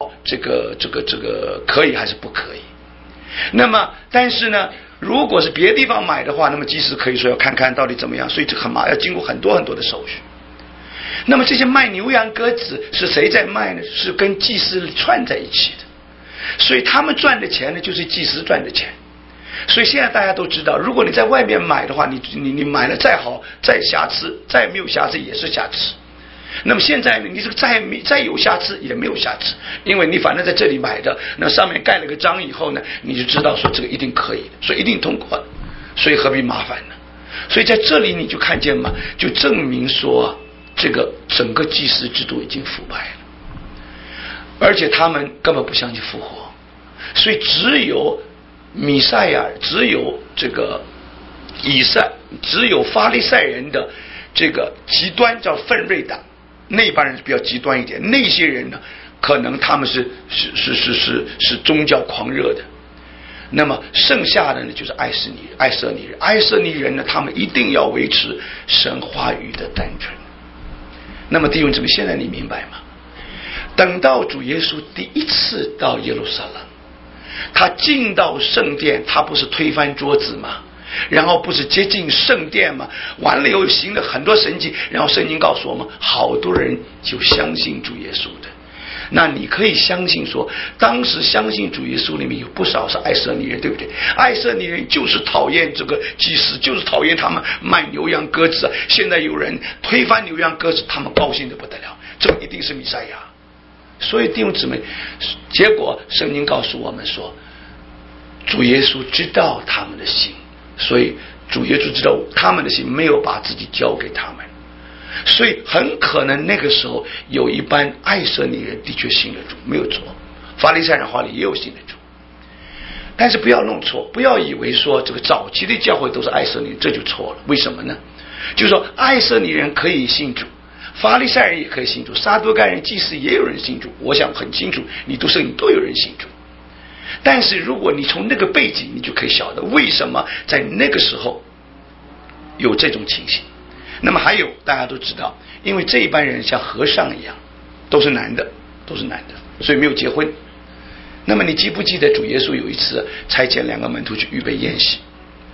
这个可以还是不可以。那么但是呢，如果是别的地方买的话，那么祭司可以说要看看到底怎么样，所以这很麻烦，要经过很多很多的手续。那么这些卖牛羊鸽子是谁在卖呢？是跟祭司串在一起的，所以他们赚的钱呢，就是祭司赚的钱。所以现在大家都知道，如果你在外面买的话，你买了再好再瑕疵，再没有瑕疵也是瑕疵。那么现在呢，你这个再有瑕疵也没有瑕疵，因为你反正在这里买的，那上面盖了个章以后呢，你就知道说这个一定可以，所以一定通过了，所以何必麻烦呢？所以在这里你就看见嘛，就证明说这个整个祭司制度已经腐败了，而且他们根本不相信复活，所以只有弥赛亚，只有这个只有法利赛人的这个极端叫奋锐党，那帮人比较极端一点，那些人呢，可能他们是宗教狂热的。那么剩下的呢，就是爱色尼人呢，他们一定要维持神话语的单纯。那么弟兄姊妹，现在你明白吗？等到主耶稣第一次到耶路撒冷，他进到圣殿，他不是推翻桌子吗？然后不是接近圣殿吗？完了以后行了很多神迹，然后圣经告诉我们，好多人就相信主耶稣的。那你可以相信说，当时相信主耶稣里面有不少是爱色尼人，对不对？爱色尼人就是讨厌这个祭司，就是讨厌他们卖牛羊鸽子。现在有人推翻牛羊鸽子，他们高兴得不得了，这一定是弥赛亚。所以弟兄姊妹，结果圣经告诉我们说，主耶稣知道他们的心，所以主耶稣知道他们的心，没有把自己交给他们，所以很可能那个时候有一班爱色尼人的确信了主，没有错，法利赛人话里也有信了主。但是不要弄错，不要以为说这个早期的教会都是爱色尼人，这就错了。为什么呢？就是说爱色尼人可以信主，法利赛人也可以信主，撒都该人祭司也有人信主，我想很清楚，你都有人信主。但是如果你从那个背景，你就可以晓得为什么在那个时候有这种情形。那么还有大家都知道，因为这一班人像和尚一样，都是男的，所以没有结婚。那么你记不记得主耶稣有一次差遣2个门徒去预备宴席，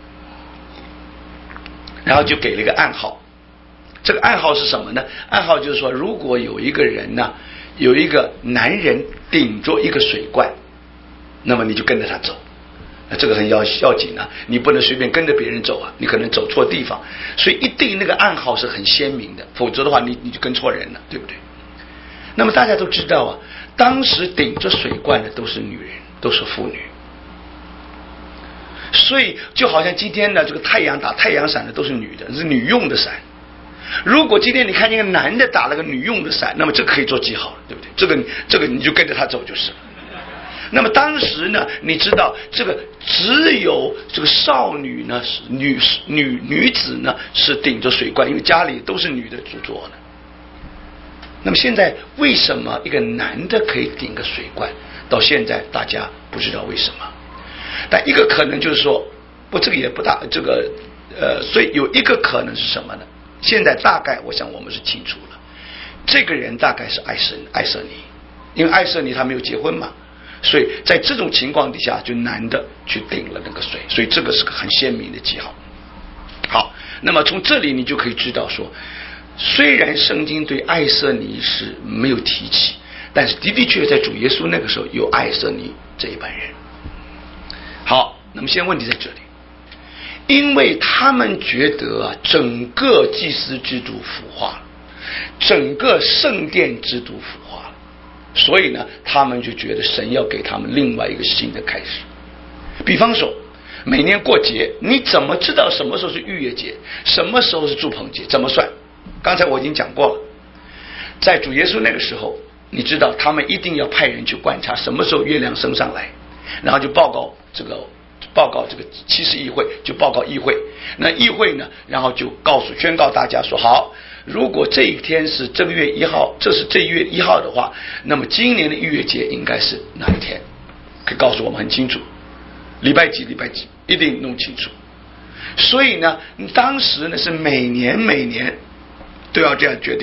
然后就给了一个暗号。这个暗号是什么呢？暗号就是说，如果有一个人呢，有一个男人顶着一个水罐，那么你就跟着他走。这个很要紧啊，你不能随便跟着别人走啊，你可能走错地方，所以一定那个暗号是很鲜明的，否则的话你就跟错人了，对不对？那么大家都知道啊，当时顶着水罐的都是女人，都是妇女，所以就好像今天的这个太阳打太阳伞的都是女的，是女用的伞。如果今天你看见一个男的打了个女用的伞，那么这可以做记号了，对不对？这个你就跟着他走就是了。那么当时呢，你知道这个只有这个少女呢，女子呢是顶着水罐，因为家里都是女的做的。那么现在为什么一个男的可以顶个水罐？到现在大家不知道为什么。但一个可能就是说，这个也不大，所以有一个可能是什么呢？现在大概我想我们是清楚了，这个人大概是爱色尼，因为爱色尼他没有结婚嘛。所以在这种情况底下，就男的去顶了那个水，所以这个是个很鲜明的记号。好，那么从这里你就可以知道说，虽然圣经对爱色尼是没有提起，但是的确在主耶稣那个时候有爱色尼这一班人。好，那么现在问题在这里，因为他们觉得啊，整个祭司制度腐化了，整个圣殿制度腐化了，所以呢，他们就觉得神要给他们另外一个新的开始。比方说，每年过节，你怎么知道什么时候是逾越节，什么时候是住棚节？怎么算？刚才我已经讲过了，在主耶稣那个时候，你知道他们一定要派人去观察什么时候月亮升上来，然后就报告这个七十议会，就报告议会。那议会呢，然后就宣告大家说，好，如果这一天是正月1号，这是这月1号的话，那么今年的逾越节应该是哪一天？可以告诉我们很清楚，礼拜几，一定弄清楚。所以呢，当时呢是每年都要这样决定的。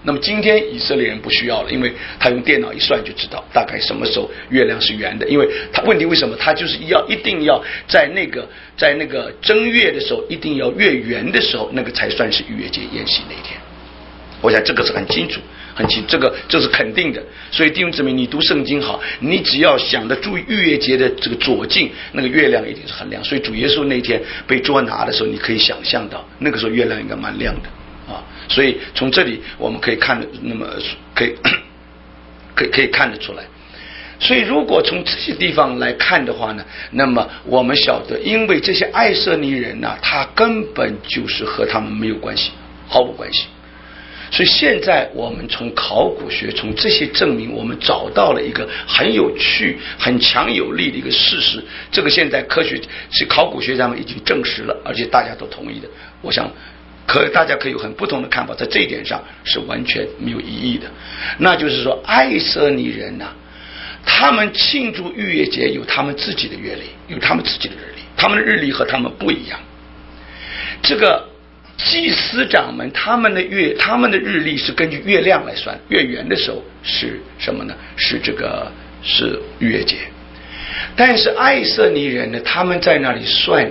那么今天以色列人不需要了，因为他用电脑一算就知道大概什么时候月亮是圆的。因为他问题为什么？他就是一定要在那个正月的时候，一定要月圆的时候，那个才算是逾越节宴席那一天。我想这个是很清楚，这是肯定的。所以弟兄姊妹，你读圣经好，你只要想得注意逾越节的这个左近，那个月亮一定是很亮。所以主耶稣那天被捉拿的时候，你可以想象到那个时候月亮应该蛮亮的啊。所以从这里我们可以看得，那么可以看得出来。所以如果从这些地方来看的话呢，那么我们晓得，因为这些爱色尼人呢，他根本就是和他们没有关系，毫无关系。所以现在我们从考古学，从这些证明，我们找到了一个很有趣、很强有力的一个事实。这个现在考古学家们已经证实了，而且大家都同意的。我想大家可以有很不同的看法，在这一点上是完全没有异议的。那就是说，爱色尼人啊，他们庆祝逾越节有他们自己的月历，有他们自己的日历，他们的日历和他们不一样。这个祭司长们他们的日历是根据月亮来算，月圆的时候是什么呢？是逾越节。但是爱色尼人呢，他们在那里算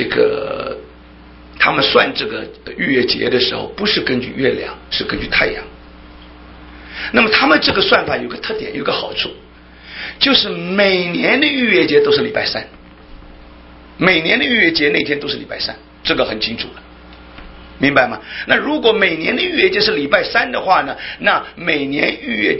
他们算这个逾越节的时候，不是根据月亮，是根据太阳。那么他们这个算法有个特点，有个好处，就是每年的逾越节都是礼拜三，每年的逾越节那天都是礼拜三，这个很清楚了。明白吗？那如果每年的逾越节是礼拜三的话呢，那每年逾越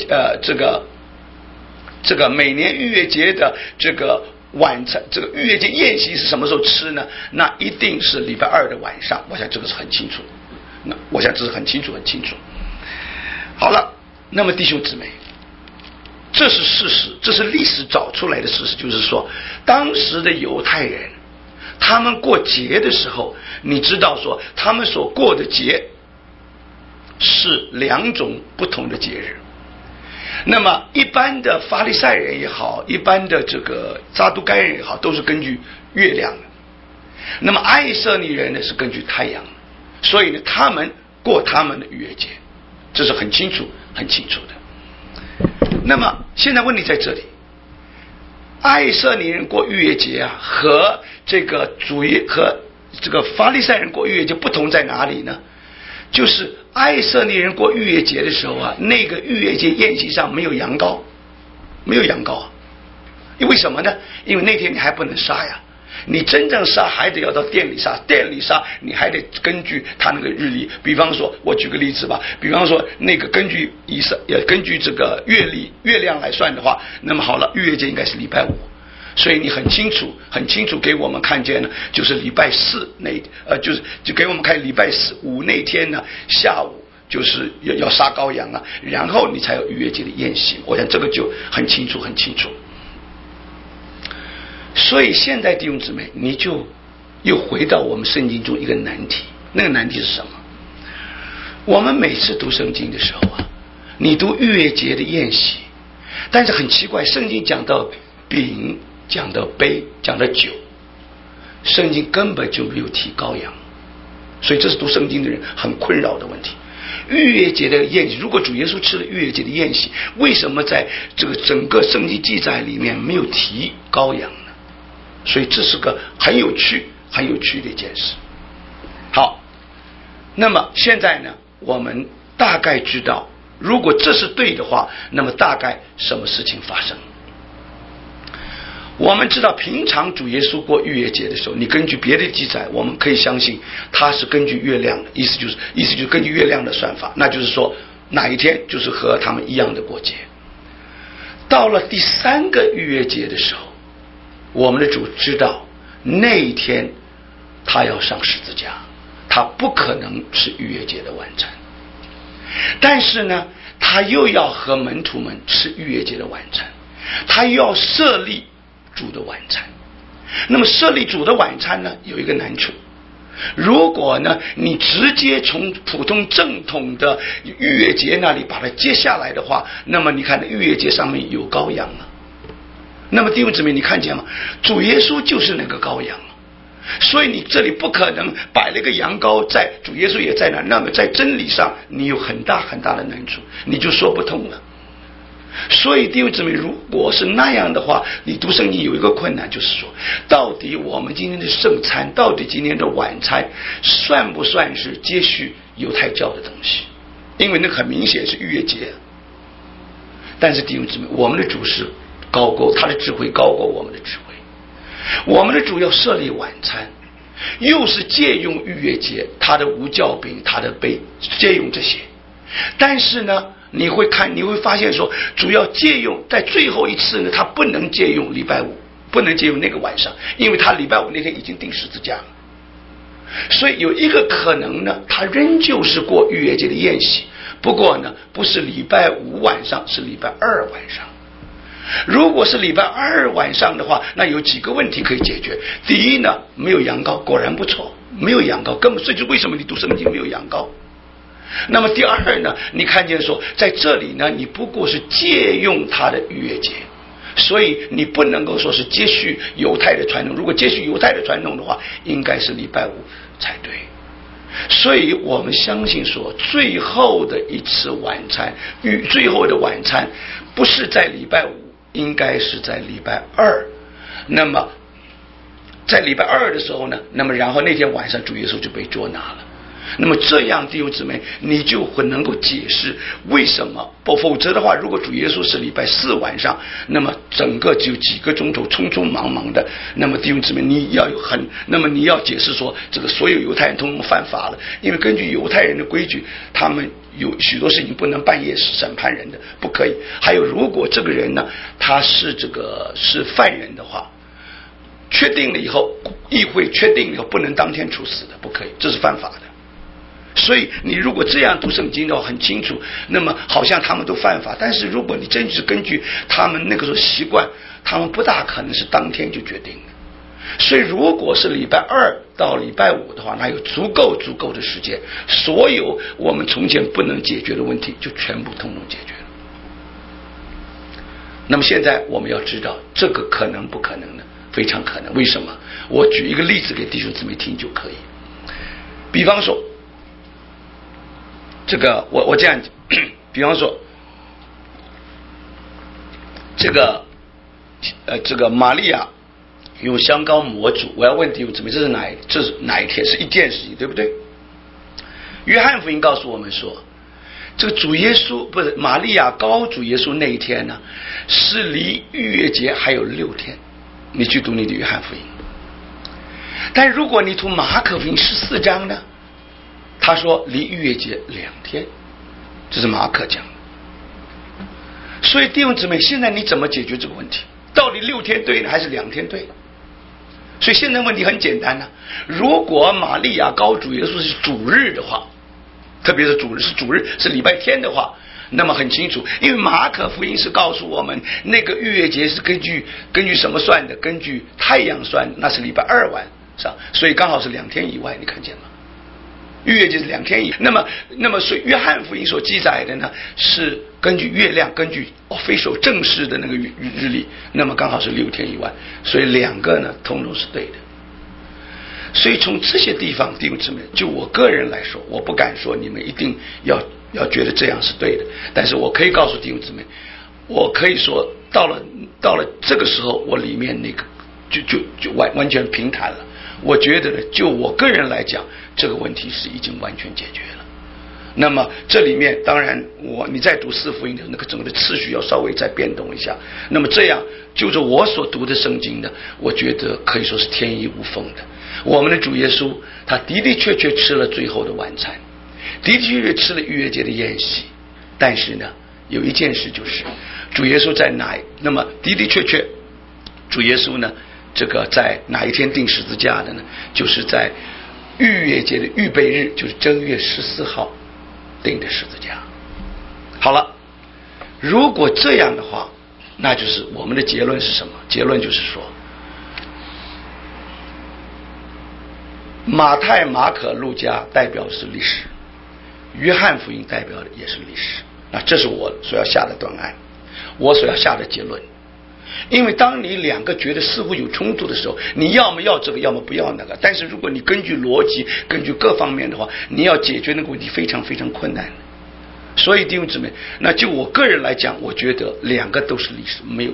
每年逾越节的这个晚餐，这个逾越节宴席是什么时候吃呢？那一定是礼拜二的晚上。我想这个是很清楚，那我想这是很清楚。好了，那么弟兄姊妹，这是事实，这是历史找出来的事实，就是说当时的犹太人他们过节的时候，你知道说他们所过的节是两种不同的节日。那么一般的法利赛人也好，一般的这个撒都该人也好，都是根据月亮的。那么爱色尼人呢是根据太阳的，所以呢他们过他们的逾越节，这是很清楚的。那么现在问题在这里，爱色尼人过逾越节啊，和这个法利赛人过逾越节不同在哪里呢？就是爱色尼人过逾越节的时候啊，那个逾越节宴席上没有羊羔，啊。因为什么呢？因为那天你还不能杀呀，你真正杀还得要到店里杀，你还得根据他那个日历。比方说，我举个例子吧，比方说那个根据这个月亮来算的话，那么好了，逾越节应该是礼拜五。所以你很清楚给我们看见呢，就是礼拜四就给我们看礼拜五那天呢下午就是要杀羔羊啊，然后你才有逾越节的宴席。我想这个就很清楚。所以现在弟兄姊妹，你就又回到我们圣经中一个难题，那个难题是什么？我们每次读圣经的时候啊，你读逾越节的宴席，但是很奇怪，圣经讲到饼，讲到杯，讲到酒，圣经根本就没有提羔羊，所以这是读圣经的人很困扰的问题。逾越节的宴席，如果主耶稣吃了逾越节的宴席，为什么在这个整个圣经记载里面没有提羔羊呢？所以这是个很有趣的一件事。好，那么现在呢，我们大概知道，如果这是对的话，那么大概什么事情发生？我们知道平常主耶稣过逾越节的时候，你根据别的记载，我们可以相信他是根据月亮的，意思就是根据月亮的算法，那就是说哪一天就是和他们一样的过节。到了第三个逾越节的时候，我们的主知道那一天他要上十字架，他不可能吃逾越节的晚餐，但是呢他又要和门徒们吃逾越节的晚餐，他又要设立主的晚餐。那么设立主的晚餐呢，有一个难处，如果呢你直接从普通正统的逾越节那里把它接下来的话，那么你看逾越节上面有羔羊啊，那么弟兄姊妹你看见吗？主耶稣就是那个羔羊， 所以你这里不可能摆了一个羊羔在，主耶稣也在那，那么在真理上你有很大很大的难处，你就说不通了。所以弟兄姊妹，如果是那样的话，你读圣经有一个困难，就是说到底我们今天的圣餐，到底今天的晚餐算不算是接续犹太教的东西？因为那很明显是逾越节。但是弟兄姊妹，我们的主是高过他的智慧，高过我们的智慧。我们的主要设立晚餐，又是借用逾越节，他的无酵饼，他的杯，借用这些。但是呢，你会发现说，主要借用在最后一次呢，他不能借用礼拜五，不能借用那个晚上，因为他礼拜五那天已经钉十字架了。所以有一个可能呢，他仍旧是过逾越节的宴席，不过呢，不是礼拜五晚上，是礼拜二晚上。如果是礼拜二晚上的话，那有几个问题可以解决。第一呢，没有羊羔，果然不错，没有羊羔，根本，所以就为什么你读圣经没有羊羔。那么第二呢，你看见说在这里呢，你不过是借用他的逾越节，所以你不能够说是接续犹太的传统。如果接续犹太的传统的话，应该是礼拜五才对。所以我们相信说，最后的一次晚餐，最后的晚餐不是在礼拜五，应该是在礼拜二。那么在礼拜二的时候呢，那么然后那天晚上主耶稣就被捉拿了。那么这样弟兄姊妹，你就会能够解释为什么，否则的话，如果主耶稣是礼拜四晚上，那么整个只有几个钟头，匆匆忙忙的，那么弟兄姊妹，那么你要解释说，这个所有犹太人通通犯法了，因为根据犹太人的规矩，他们有许多事情不能半夜审判人的，不可以。还有，如果这个人呢，他是是犯人的话，确定了以后，议会确定了以后不能当天处死的，不可以，这是犯法的。所以你如果这样读圣经的话很清楚，那么好像他们都犯法，但是如果你真是根据他们那个时候习惯，他们不大可能是当天就决定的。所以如果是礼拜二到礼拜五的话，那有足够的时间，所有我们从前不能解决的问题就全部统统解决了。那么现在我们要知道这个可能不可能呢？非常可能。为什么？我举一个例子给弟兄姊妹听就可以。比方说这个我这样，比方说这个玛利亚用香膏抹主，我要问弟兄姊妹，这是哪一天？是一件事情，对不对？约翰福音告诉我们说，这个主耶稣不是玛利亚膏主耶稣那一天呢，是离逾越节还有6天。你去读你的约翰福音，但如果你读马可福音14章呢，他说离逾越节2天，这是马可讲的。所以弟兄姊妹，现在你怎么解决这个问题？到底6天对呢，还是2天对？所以现在问题很简单呢。如果玛利亚膏主耶稣是主日的话，特别是主日是礼拜天的话，那么很清楚，因为马可福音是告诉我们，那个逾越节是根据什么算的？根据太阳算，那是礼拜二晚上，所以刚好是2天以外，你看见吗？逾越节是2天以外。那么所以约翰福音所记载的呢，是根据月亮，根据official正式的那个日历，那么刚好是6天以外，所以2个呢，通通是对的。所以从这些地方弟兄姊妹，就我个人来说，我不敢说你们一定要觉得这样是对的，但是我可以告诉弟兄姊妹，我可以说到了这个时候，我里面那个就完全平坦了。我觉得呢，就我个人来讲，这个问题是已经完全解决了。那么这里面当然你在读4福音的那个整个的次序要稍微再变动一下，那么这样就着我所读的圣经呢，我觉得可以说是天衣无缝的。我们的主耶稣他的的确确吃了最后的晚餐，的的确确吃了逾越节的宴席，但是呢有一件事，就是主耶稣在那么的的确确主耶稣呢这个在哪一天钉十字架的呢？就是在逾越节的预备日，就是正月14号钉的十字架。好了，如果这样的话，那就是我们的结论是什么？结论就是说，马太、马可、路加代表的是历史，约翰福音代表的也是历史。那这是我所要下的断案，我所要下的结论。 因为当你两个觉得似乎有冲突的时候，你要么要这个，要么不要那个。但是如果你根据逻辑，根据各方面的话，你要解决那个问题非常非常困难。所以弟兄姊妹，那就我个人来讲，我觉得两个都是历史，没有